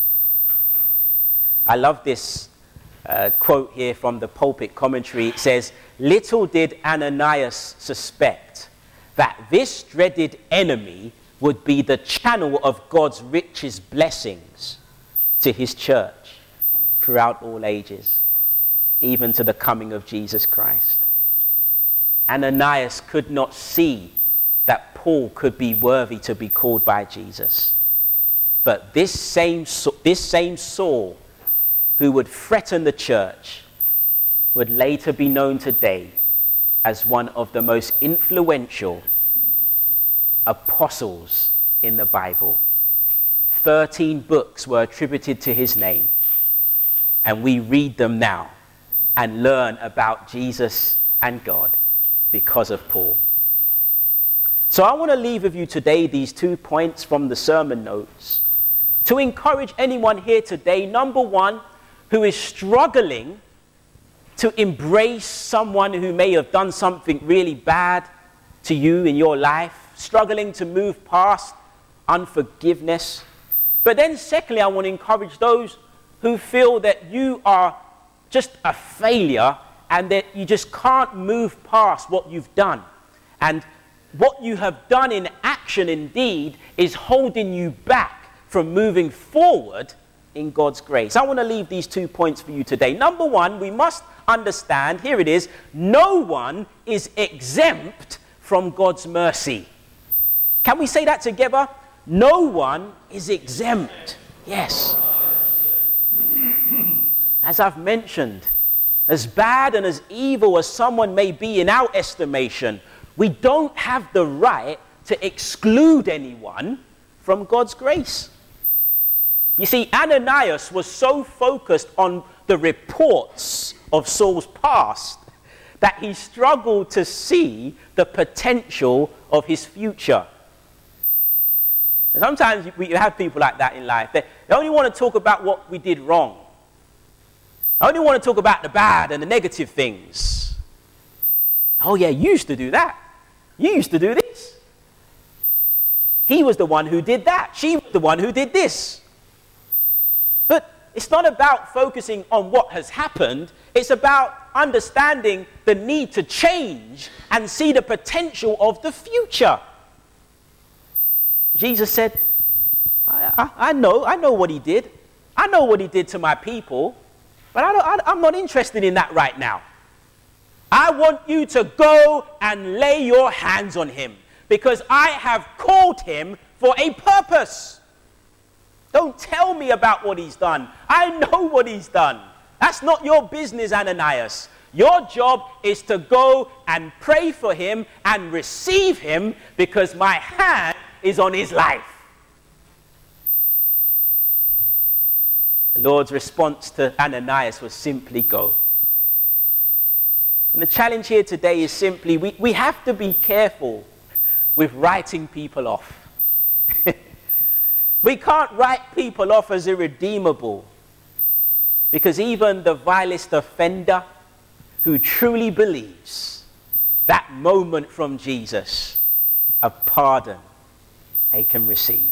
I love this uh, quote here from the pulpit commentary. It says, "Little did Ananias suspect that this dreaded enemy would be the channel of God's richest blessings to His church throughout all ages, even to the coming of Jesus Christ." Ananias could not see that Paul could be worthy to be called by Jesus. But this same, this same Saul, who would threaten the church, would later be known today as one of the most influential apostles in the Bible. Thirteen books were attributed to his name, and we read them now and learn about Jesus and God because of Paul. So I want to leave with you today these two points from the sermon notes to encourage anyone here today. Number one, who is struggling to embrace someone who may have done something really bad to you in your life, struggling to move past unforgiveness, But then secondly, I want to encourage those who feel that you are just a failure and that you just can't move past what you've done. And what you have done in action indeed is holding you back from moving forward in God's grace. I want to leave these two points for you today. Number one, we must understand, here it is, no one is exempt from God's mercy. Can we say that together? No one is exempt. Yes. As I've mentioned, as bad and as evil as someone may be in our estimation, we don't have the right to exclude anyone from God's grace. You see, Ananias was so focused on the reports of Saul's past that he struggled to see the potential of his future. And sometimes we have people like that in life. They only want to talk about what we did wrong. I only want to talk about the bad and the negative things. Oh yeah, you used to do that. You used to do this. He was the one who did that. She was the one who did this. But it's not about focusing on what has happened. It's about understanding the need to change and see the potential of the future. Jesus said, I, I, I know, I know what he did. I know what he did to my people, but I don't, I, I'm not interested in that right now. I want you to go and lay your hands on him because I have called him for a purpose. Don't tell me about what he's done. I know what he's done. That's not your business, Ananias. Your job is to go and pray for him and receive him because my hand is on his life. The Lord's response to Ananias was simply go. And the challenge here today is simply we, we have to be careful with writing people off. We can't write people off as irredeemable because even the vilest offender who truly believes that moment from Jesus of pardon they can receive.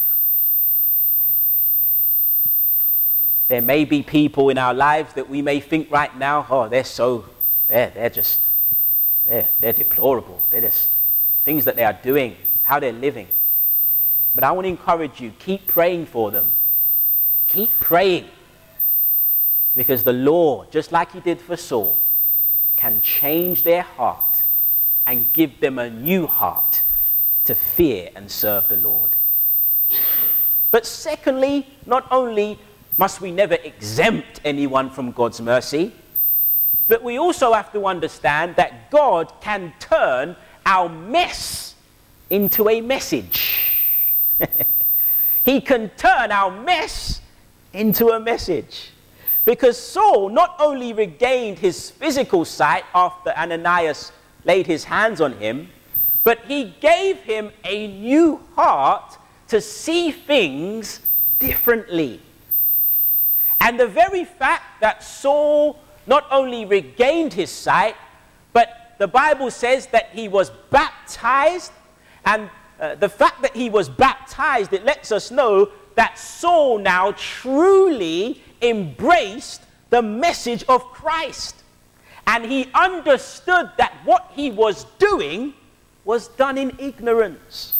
There may be people in our lives that we may think right now, oh, they're so, they're, they're just, they're, they're deplorable. They're just things that they are doing, how they're living. But I want to encourage you, keep praying for them. Keep praying. Because the Lord, just like he did for Saul, can change their heart and give them a new heart to fear and serve the Lord. But secondly, not only must we never exempt anyone from God's mercy, but we also have to understand that God can turn our mess into a message. He can turn our mess into a message. Because Saul not only regained his physical sight after Ananias laid his hands on him, but he gave him a new heart to see things differently. And the very fact that Saul not only regained his sight, but the Bible says that he was baptized, and uh, the fact that he was baptized, it lets us know that Saul now truly embraced the message of Christ. And he understood that what he was doing was done in ignorance.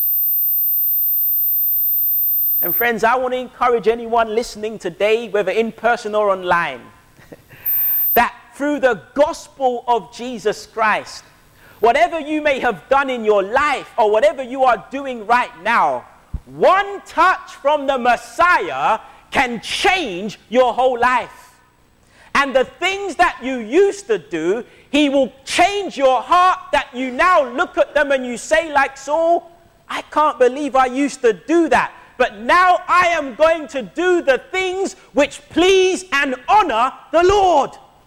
And friends, I want to encourage anyone listening today, whether in person or online, that through the gospel of Jesus Christ, whatever you may have done in your life or whatever you are doing right now, one touch from the Messiah can change your whole life. And the things that you used to do, he will change your heart that you now look at them and you say like Saul, I can't believe I used to do that. But now I am going to do the things which please and honor the Lord.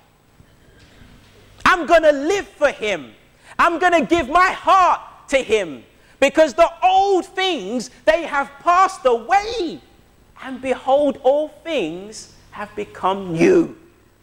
I'm going to live for him. I'm going to give my heart to him. Because the old things, they have passed away. And behold, all things have become new.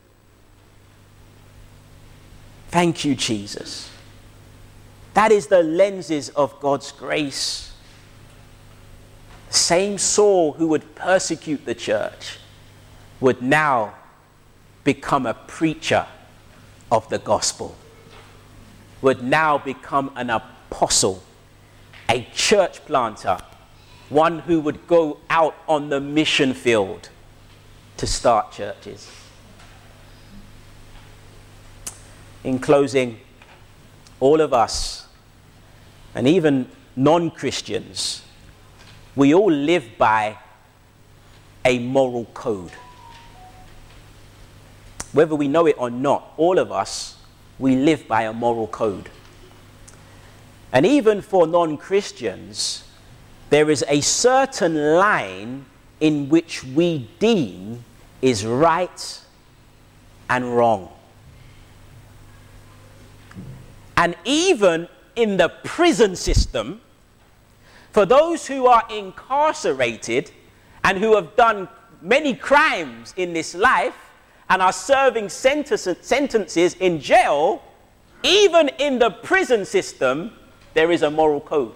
Thank you, Jesus. That is the lenses of God's grace. same Saul who would persecute the church would now become a preacher of the gospel, would now become an apostle, a church planter, one who would go out on the mission field to start churches. In closing, all of us, and even non-Christians, we all live by a moral code. Whether we know it or not, all of us, we live by a moral code. And even for non-Christians, there is a certain line in which we deem is right and wrong. And even in the prison system, for those who are incarcerated and who have done many crimes in this life and are serving sentences in jail, even in the prison system, there is a moral code.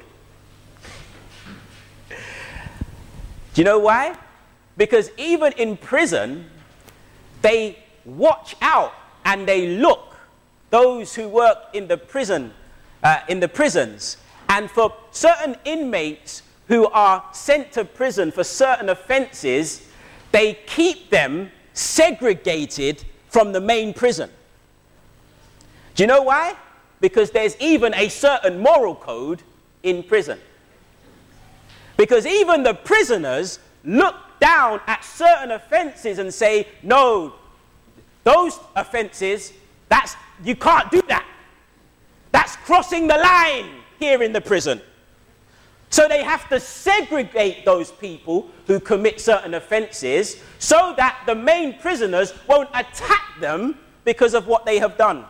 Do you know why? Because even in prison, they watch out and they look, those who work in the prison, uh, in the prisons, and for certain inmates who are sent to prison for certain offenses, they keep them segregated from the main prison. Do you know why? Because there's even a certain moral code in prison. Because even the prisoners look down at certain offenses and say, no, those offenses, that's, you can't do that. That's crossing the line here in the prison. So they have to segregate those people who commit certain offenses so that the main prisoners won't attack them because of what they have done.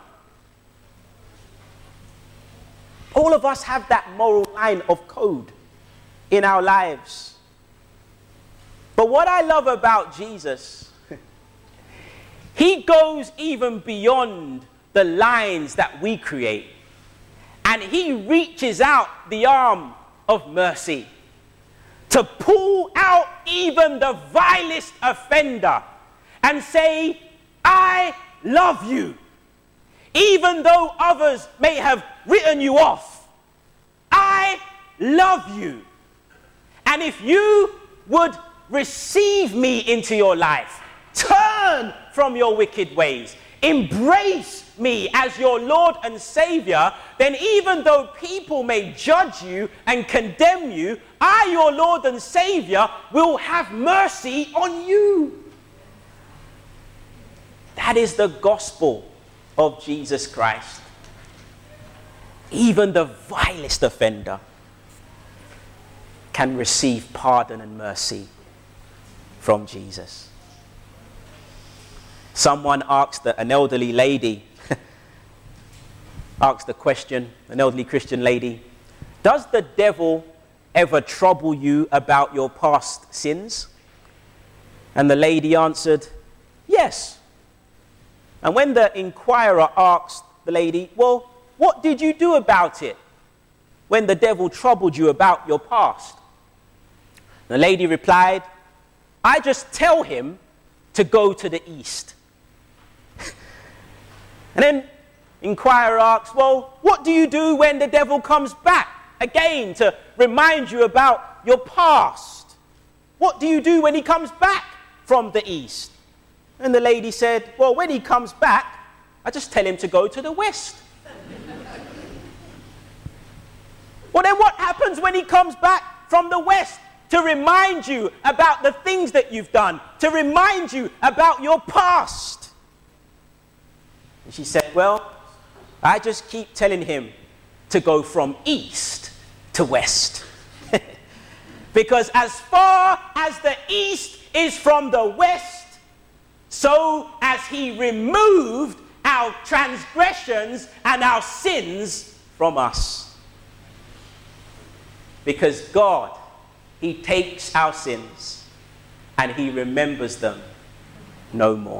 All of us have that moral line of code in our lives. But what I love about Jesus, he goes even beyond the lines that we create. And he reaches out the arm of mercy to pull out even the vilest offender and say, I love you. Even though others may have written you off, I love you. And if you would receive me into your life, turn from your wicked ways, embrace me as your Lord and Savior, then even though people may judge you and condemn you, I, your Lord and Savior, will have mercy on you. That is the gospel of Jesus Christ. Even the vilest offender can receive pardon and mercy from Jesus. Someone asked an elderly lady, asked the question, an elderly Christian lady, does the devil ever trouble you about your past sins? And the lady answered, yes. And when the inquirer asked the lady, well, what did you do about it when the devil troubled you about your past? The lady replied, I just tell him to go to the east. And then inquirer asks, well, what do you do when the devil comes back again to remind you about your past? What do you do when he comes back from the east? And the lady said, well, when he comes back, I just tell him to go to the west. Well, then what happens when he comes back from the west to remind you about the things that you've done, to remind you about your past? And she said, well, I just keep telling him to go from east to west. Because as far as the east is from the west, so as he removed our transgressions and our sins from us. Because God, he takes our sins and he remembers them no more.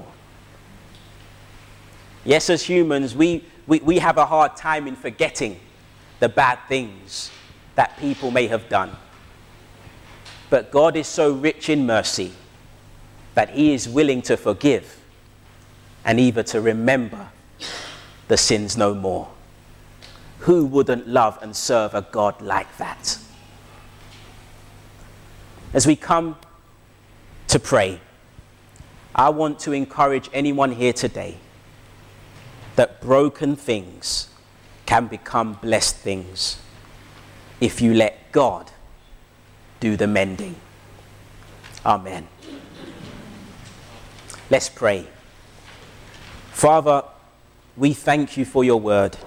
Yes, as humans, we, we, we have a hard time in forgetting the bad things that people may have done. But God is so rich in mercy that he is willing to forgive and even to remember the sins no more. Who wouldn't love and serve a God like that? As we come to pray, I want to encourage anyone here today that broken things can become blessed things if you let God do the mending. Amen. Let's pray. Father, we thank you for your word.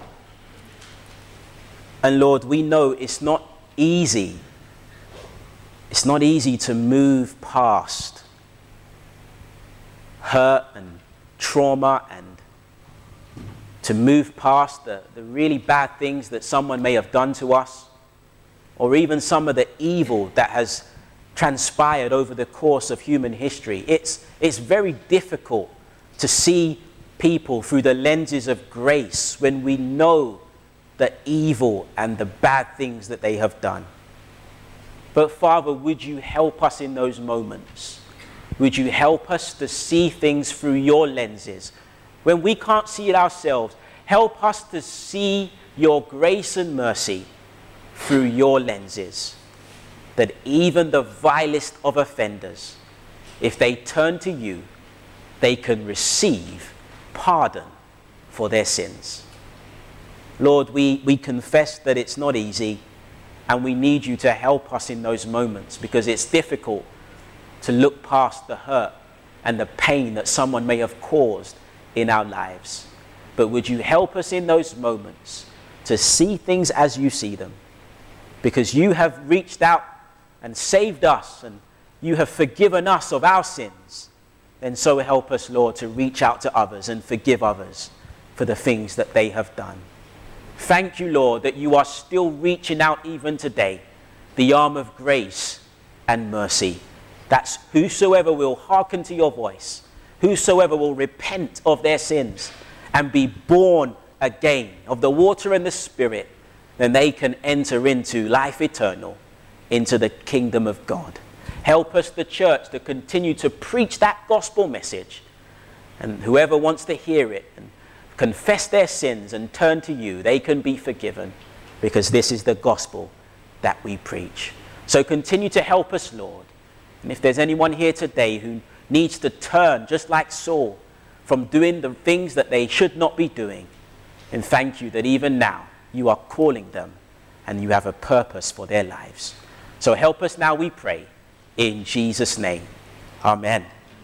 And Lord, we know it's not easy. It's not easy to move past hurt and trauma and to move past the, the really bad things that someone may have done to us, or even some of the evil that has transpired over the course of human history. It's, it's very difficult to see people through the lenses of grace when we know the evil and the bad things that they have done. But Father, would you help us in those moments? Would you help us to see things through your lenses? When we can't see it ourselves, help us to see your grace and mercy through your lenses. That even the vilest of offenders, if they turn to you, they can receive pardon for their sins. Lord, we, we confess that it's not easy, and we need you to help us in those moments, because it's difficult to look past the hurt and the pain that someone may have caused in our lives. But would you help us in those moments to see things as you see them, because you have reached out and saved us, and you have forgiven us of our sins. And so help us, Lord, to reach out to others and forgive others for the things that they have done. Thank you, Lord, that you are still reaching out even today, the arm of grace and mercy. That's whosoever will hearken to your voice, whosoever will repent of their sins and be born again of the water and the Spirit, then they can enter into life eternal, into the kingdom of God. Help us, the church, to continue to preach that gospel message. And whoever wants to hear it and confess their sins and turn to you, they can be forgiven, because this is the gospel that we preach. So continue to help us, Lord. And if there's anyone here today who needs to turn, just like Saul, from doing the things that they should not be doing, then thank you that even now you are calling them and you have a purpose for their lives. So help us now, we pray, in Jesus' name. Amen.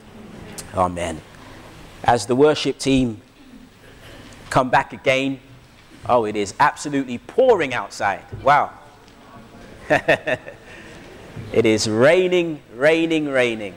Amen. As the worship team come back again, oh, it is absolutely pouring outside. Wow. It is raining, raining, raining.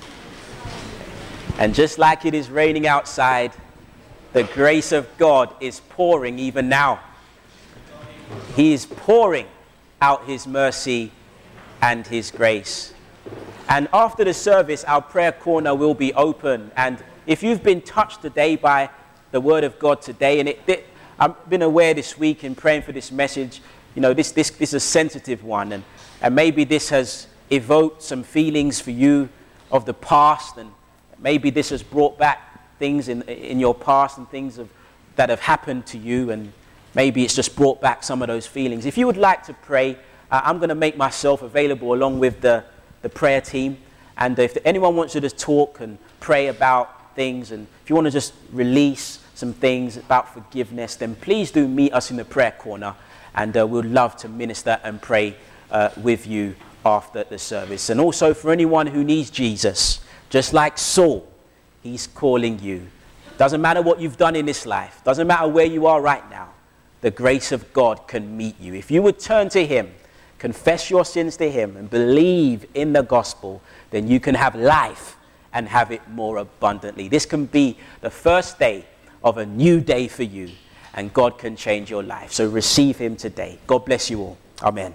And just like it is raining outside, the grace of God is pouring even now. He is pouring out his mercy and his grace. And after the service, our prayer corner will be open. And if you've been touched today by the word of God today, and it, it, I've been aware this week in praying for this message, you know, this, this, this is a sensitive one. And, and maybe this has evoked some feelings for you of the past, and maybe this has brought back things in, in your past and things of, that have happened to you, and maybe it's just brought back some of those feelings. If you would like to pray, uh, I'm going to make myself available along with the, the prayer team. And if anyone wants to just talk and pray about things, and if you want to just release some things about forgiveness, then please do meet us in the prayer corner, and uh, we'd love to minister and pray uh, with you after the service. And also for anyone who needs Jesus, just like Saul, he's calling you. Doesn't matter what you've done in this life, doesn't matter where you are right now, the grace of God can meet you. If you would turn to him, confess your sins to him, and believe in the gospel, then you can have life and have it more abundantly. This can be the first day of a new day for you, and God can change your life. So receive him today. God bless you all. Amen.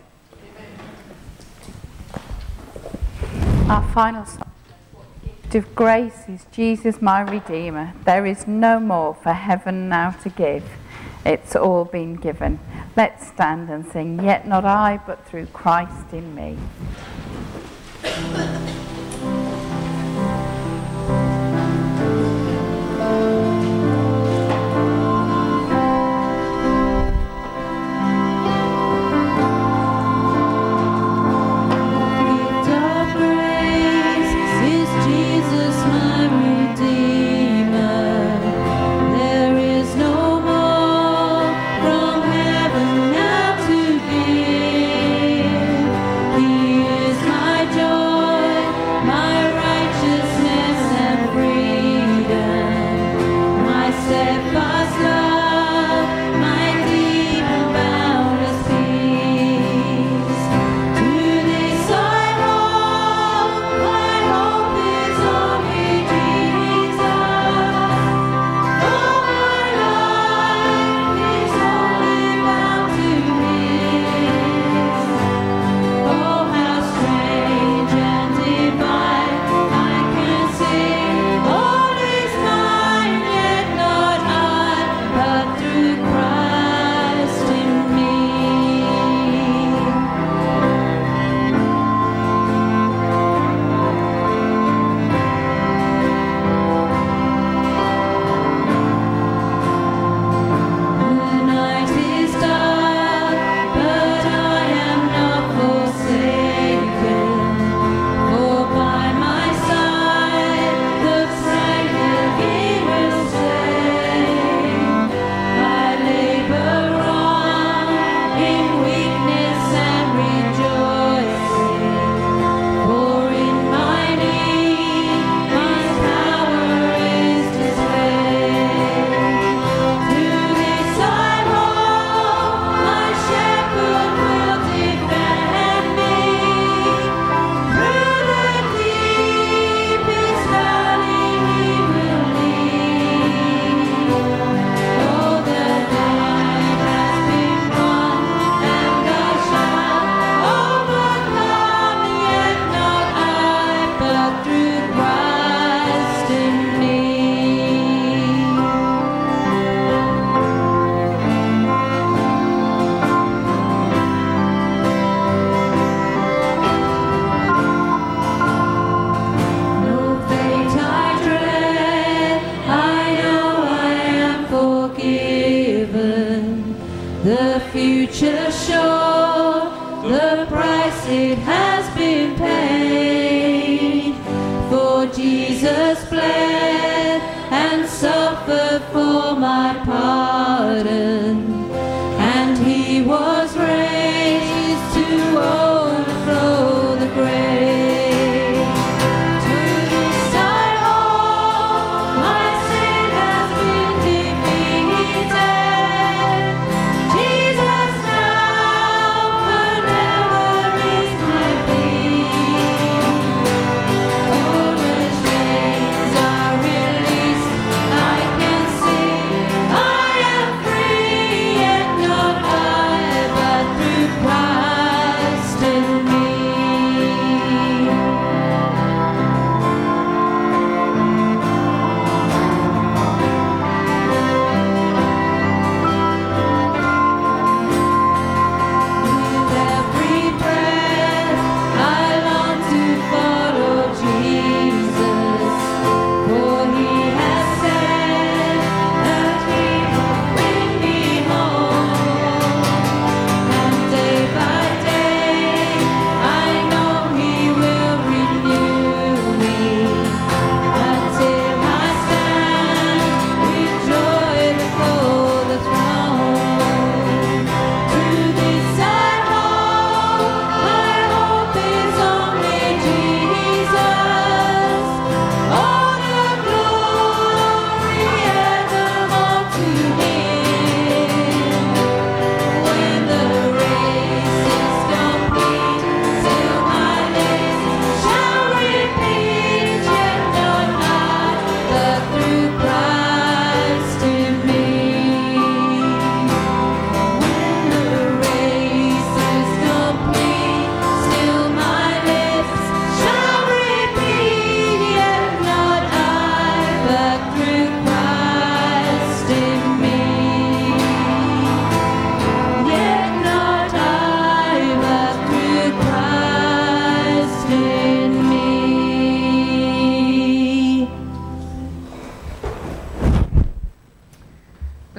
Our final song of grace is Jesus my Redeemer. There is no more for heaven now to give. It's all been given. Let's stand and sing, yet not I, but through Christ in me. future sure, the price it has been paid. For Jesus bled and suffered for my pardon, and he was raised to overthrow the grave. Free.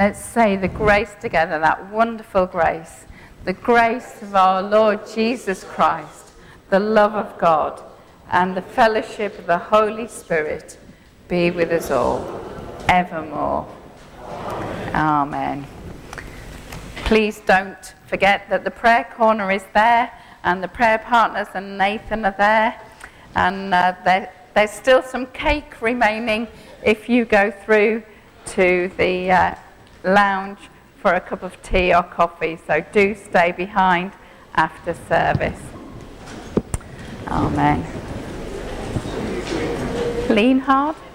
Let's say the grace together, that wonderful grace. The grace of our Lord Jesus Christ, the love of God, and the fellowship of the Holy Spirit be with us all, evermore. Amen. Please don't forget that the prayer corner is there, and the prayer partners and Nathan are there, and uh, there, there's still some cake remaining if you go through to the uh, lounge for a cup of tea or coffee, so do stay behind after service. Amen. Lean hard.